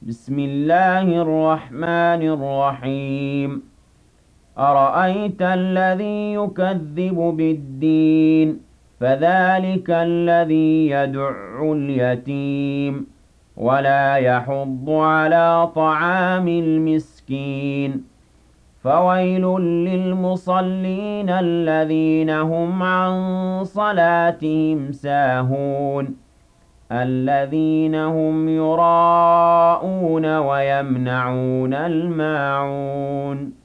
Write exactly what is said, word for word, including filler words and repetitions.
بسم الله الرحمن الرحيم أرأيت الذي يكذب بالدين فذلك الذي يدع اليتيم ولا يحض على طعام المسكين فويل للمصلين الذين هم عن صلاتهم ساهون الذين هم يراءون ويمنعون الماعون